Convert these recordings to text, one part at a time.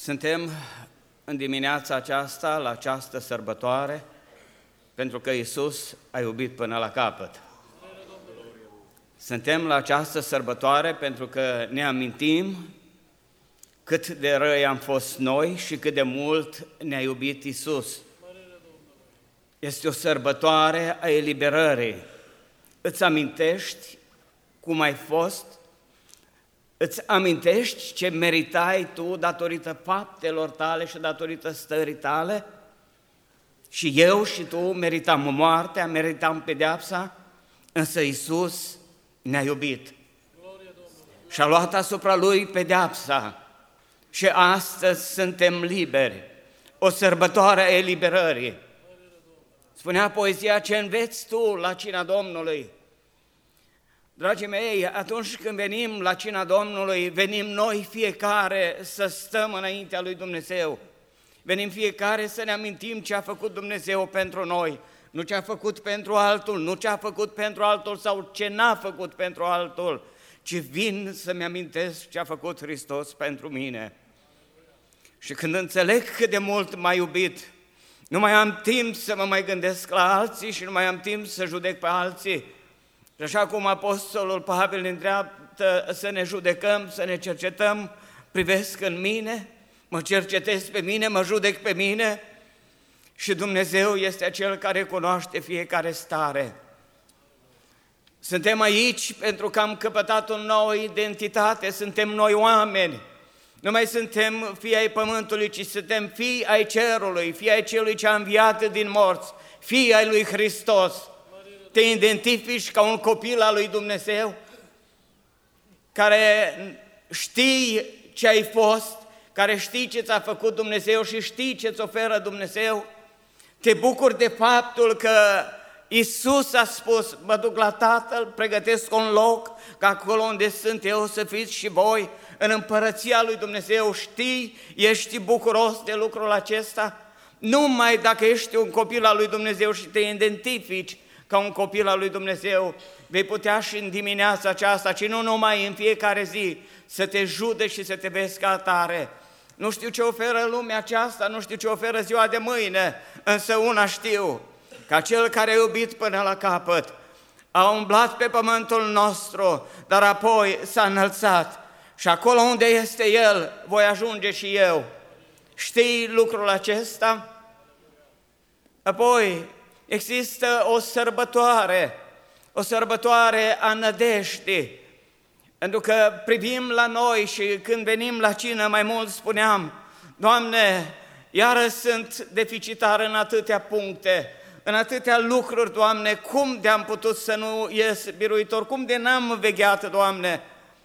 Suntem în dimineața aceasta, la această sărbătoare, pentru că Iisus a iubit până la capăt. Suntem la această sărbătoare pentru că ne amintim cât de răi am fost noi și cât de mult ne-a iubit Iisus. Este o sărbătoare a eliberării. Îți amintești cum ai fost? Îți amintești ce meritai tu datorită faptelor tale și datorită stării tale? Și eu și tu meritam moartea, meritam pedeapsa, însă Iisus ne-a iubit și a luat asupra Lui pedeapsa și astăzi suntem liberi, o sărbătoare a eliberării. Spunea poezia: ce înveți tu la cina Domnului? Dragii mei, atunci când venim la cina Domnului, venim noi fiecare să stăm înaintea lui Dumnezeu. Venim fiecare să ne amintim ce a făcut Dumnezeu pentru noi, nu ce a făcut pentru altul, nu ce a făcut pentru altul sau ce n-a făcut pentru altul, ci vin să-mi amintesc ce a făcut Hristos pentru mine. Și când înțeleg cât de mult m-a iubit, nu mai am timp să mă mai gândesc la alții și nu mai am timp să judec pe alții. Și așa cum apostolul Pavel ne îndreaptă să ne judecăm, să ne cercetăm, privesc în mine, mă cercetez pe mine, mă judec pe mine și Dumnezeu este Acel care cunoaște fiecare stare. Suntem aici pentru că am căpătat o nouă identitate, suntem noi oameni. Nu mai suntem fii ai pământului, ci suntem fii ai cerului, fii ai celui ce a înviat din morți, fii ai lui Hristos. Te identifici ca un copil al lui Dumnezeu, care știi ce ai fost, care știi ce ți-a făcut Dumnezeu și știi ce-ți oferă Dumnezeu. Te bucuri de faptul că Iisus a spus: mă duc la Tatăl, pregătesc un loc, ca acolo unde sunt eu să fiți și voi, în împărăția lui Dumnezeu. Știi, ești bucuros de lucrul acesta? Numai dacă ești un copil al lui Dumnezeu și te identifici ca un copil al lui Dumnezeu, vei putea și în dimineața aceasta, ci nu numai în fiecare zi, să te judeci și să te vezi ca atare. Nu știu ce oferă lumea aceasta, nu știu ce oferă ziua de mâine, însă una știu, că Cel care a iubit până la capăt a umblat pe pământul nostru, dar apoi s-a înălțat și acolo unde este El, voi ajunge și eu. Știi lucrul acesta? Apoi există o sărbătoare a nădejdii, pentru că privim la noi și când venim la cină, mai mult spuneam: Doamne, iară sunt deficitar în atâtea puncte, în atâtea lucruri, Doamne, cum de-am putut să nu ies biruitor, cum de n-am vegheat, Doamne,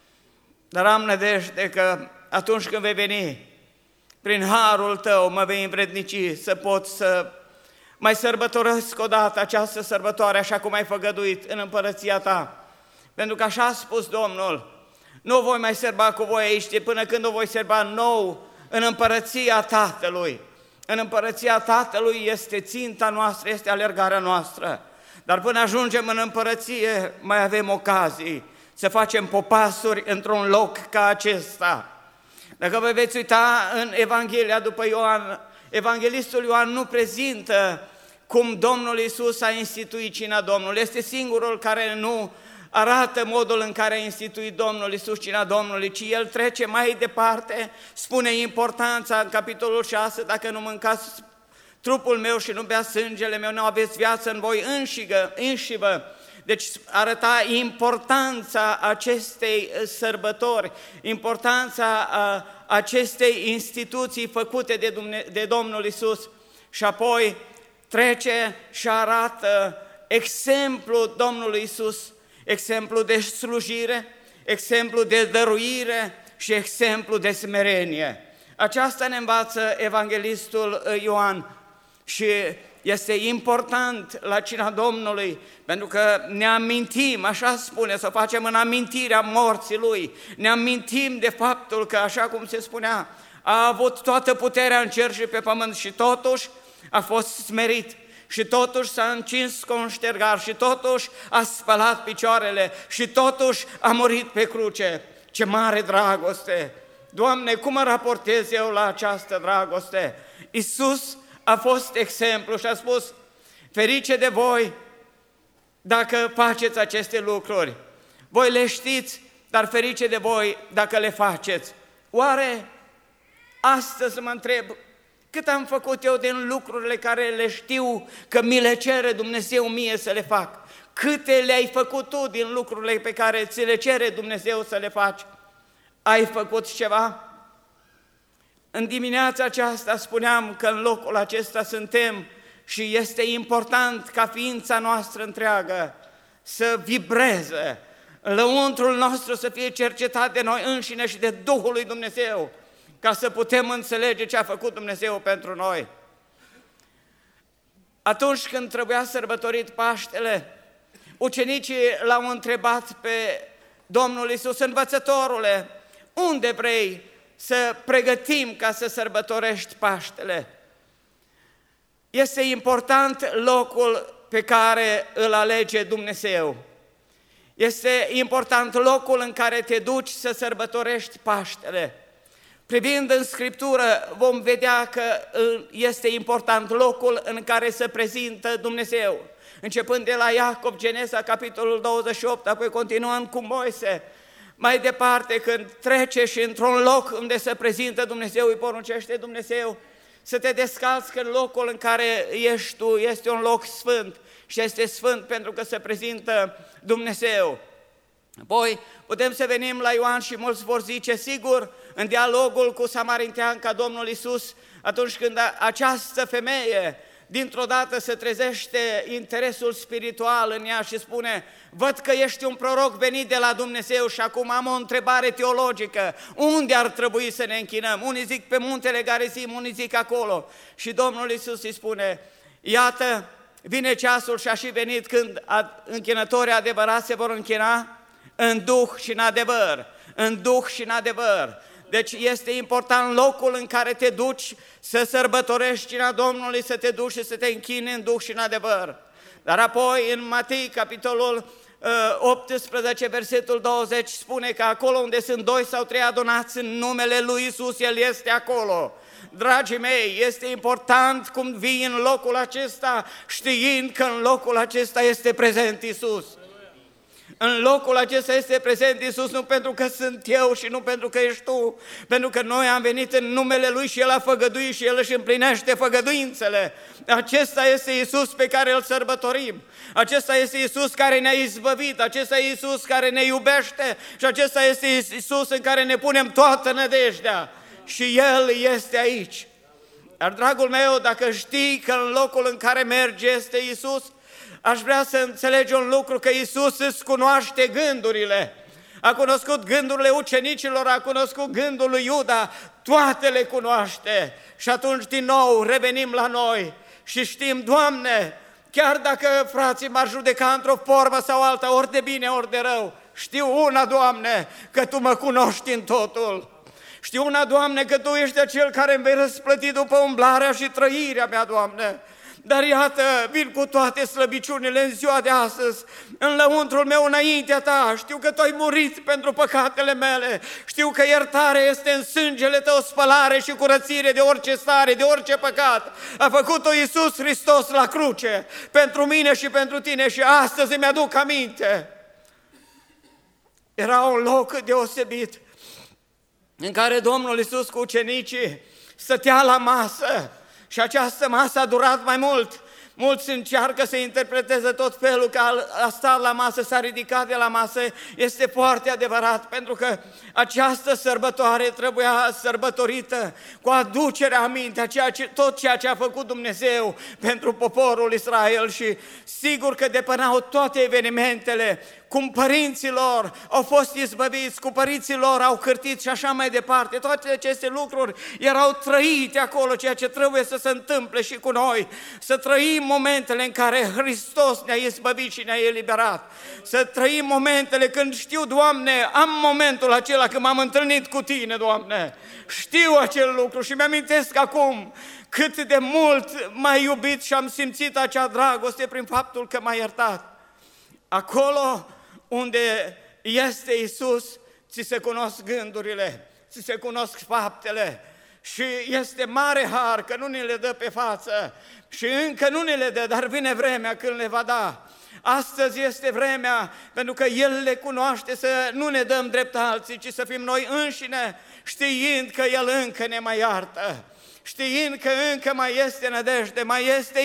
dar am nădejde că atunci când vei veni, prin harul Tău mă vei învrednici să pot să mai sărbătoresc odată această sărbătoare așa cum ai făgăduit în împărăția Ta. Pentru că așa a spus Domnul: nu voi mai sărba cu voi aici până când o voi sărba nou în împărăția Tatălui. În împărăția Tatălui este ținta noastră, este alergarea noastră. Dar până ajungem în împărăție mai avem ocazii să facem popasuri într-un loc ca acesta. Dacă vă veți uita în Evanghelia după Ioan, Evanghelistul Ioan nu prezintă cum Domnul Iisus a instituit cina Domnului. Este singurul care nu arată modul în care a instituit Domnul Iisus cina Domnului, ci el trece mai departe, spune importanța în capitolul 6: dacă nu mâncați trupul meu și nu beați sângele meu, nu aveți viață în voi înșivă. Deci arăta importanța acestei sărbători, importanța acestei instituții făcute de Domnul Iisus. Și apoi trece și arată exemplul Domnului Iisus, exemplu de slujire, exemplu de dăruire și exemplu de smerenie. Aceasta ne învață Evanghelistul Ioan și este important la cina Domnului, pentru că ne amintim, așa spune, să facem în amintirea morții Lui, ne amintim de faptul că, așa cum se spunea, a avut toată puterea în cer și pe pământ și totuși a fost smerit. Și totuși s-a încins cu un ștergar și totuși a spălat picioarele și totuși a murit pe cruce. Ce mare dragoste! Doamne, cum mă raportez eu la această dragoste? Iisus a fost exemplu și a spus, ferice de voi dacă faceți aceste lucruri. Voi le știți, dar ferice de voi dacă le faceți. Oare astăzi mă întreb, cât am făcut eu din lucrurile care le știu că mi le cere Dumnezeu mie să le fac? Câte le-ai făcut tu din lucrurile pe care ți le cere Dumnezeu să le faci? Ai făcut ceva? În dimineața aceasta spuneam că în locul acesta suntem și este important ca ființa noastră întreagă să vibreze, lăuntrul nostru să fie cercetat de noi înșine și de Duhul lui Dumnezeu, ca să putem înțelege ce a făcut Dumnezeu pentru noi. Atunci când trebuia sărbătorit Paștele, ucenicii l-au întrebat pe Domnul Iisus, învățătorule, unde vrei să pregătim ca să sărbătorești Paștele? Este important locul pe care îl alege Dumnezeu. Este important locul în care te duci să sărbătorești Paștele. Privind în Scriptură vom vedea că este important locul în care se prezintă Dumnezeu. Începând de la Iacov, Genesa, capitolul 28, apoi continuând cu Moise, mai departe când trece și într-un loc unde se prezintă Dumnezeu, îi poruncește Dumnezeu să te descalți, că locul în care ești tu este un loc sfânt și este sfânt pentru că se prezintă Dumnezeu. Apoi putem să venim la Ioan și mulți vor zice, sigur, în dialogul cu samariteanca Domnul Iisus, atunci când această femeie dintr-o dată se trezește interesul spiritual în ea și spune, văd că ești un proroc venit de la Dumnezeu și acum am o întrebare teologică, unde ar trebui să ne închinăm? Unii zic pe muntele Garizim, unii zic acolo. Și Domnul Iisus îi spune, iată, vine ceasul și a și venit când închinătorii adevărați se vor închina în duh și în adevăr, în duh și în adevăr. Deci este important locul în care te duci să sărbătorești cina Domnului, să te duci și să te închini în duh și în adevăr. Dar apoi în Matei, capitolul 18, versetul 20, spune că acolo unde sunt 2 sau 3 adunați în numele lui Iisus, El este acolo. Dragii mei, este important cum vii în locul acesta, știind că în locul acesta este prezent Iisus. În locul acesta este prezent Iisus nu pentru că sunt eu și nu pentru că ești tu, pentru că noi am venit în numele Lui și El a făgăduit și El își împlinește făgăduințele. Acesta este Iisus pe care îl sărbătorim. Acesta este Iisus care ne-a izbăvit, acesta este Iisus care ne iubește și acesta este Iisus în care ne punem toată nădejdea. Și El este aici. Dar, dragul meu, dacă știi că în locul în care mergi este Iisus, aș vrea să înțelegi un lucru, că Iisus îți cunoaște gândurile. A cunoscut gândurile ucenicilor, a cunoscut gândul lui Iuda, toate le cunoaște. Și atunci din nou revenim la noi și știm, Doamne, chiar dacă frații m-ar judeca într-o formă sau alta, ori de bine, ori de rău, știu una, Doamne, că Tu mă cunoști în totul. Știu una, Doamne, că Tu ești acel care îmi vei răsplăti după umblarea și trăirea mea, Doamne. Dar iată, vin cu toate slăbiciunile în ziua de astăzi, în lăuntrul meu înaintea Ta. Știu că Tu ai murit pentru păcatele mele. Știu că iertarea este în sângele Tău, spălare și curățire de orice stare, de orice păcat. A făcut-o Iisus Hristos la cruce, pentru mine și pentru tine și astăzi îmi aduc aminte. Era un loc deosebit în care Domnul Iisus cu ucenicii stătea la masă. Și această masă a durat mai mult. Mulți încearcă să interpreteze tot felul, că a stat la masă, s-a ridicat de la masă. Este foarte adevărat, pentru că această sărbătoare trebuia sărbătorită cu aducerea aminte a tot ceea ce a făcut Dumnezeu pentru poporul Israel. Și sigur că depănau toate evenimentele, cum părinții lor au fost izbăviți, cu părinții lor au cârtit și așa mai departe. Toate aceste lucruri erau trăite acolo, ceea ce trebuie să se întâmple și cu noi. Să trăim momentele în care Hristos ne-a izbăvit și ne-a eliberat. Să trăim momentele când știu, Doamne, am momentul acela când m-am întâlnit cu Tine, Doamne. Știu acel lucru și mi-amintesc acum cât de mult m-ai iubit și am simțit acea dragoste prin faptul că m-ai iertat. Acolo unde este Iisus, ți se cunosc gândurile, ți se cunosc faptele. Și este mare har că nu ni le dă pe față și încă nu ni le dă, dar vine vremea când le va da. Astăzi este vremea, pentru că El le cunoaște, să nu ne dăm drept alții, ci să fim noi înșine, știind că El încă ne mai iartă, știind că încă mai este nădejde, mai este